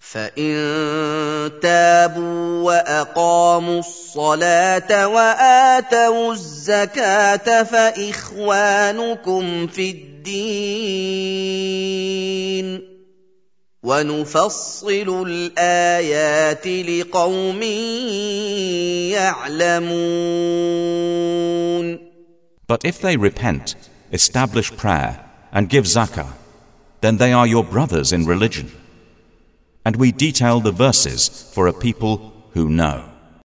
فإن تابوا وأقاموا الصلاة وآتوا الزكاة فإخوانكم في الدين ونفصل الآيات لقوم يعلمون. But if they repent, establish prayer, and give zakah, then they are your brothers in religion. And we detail the verses for a people who know.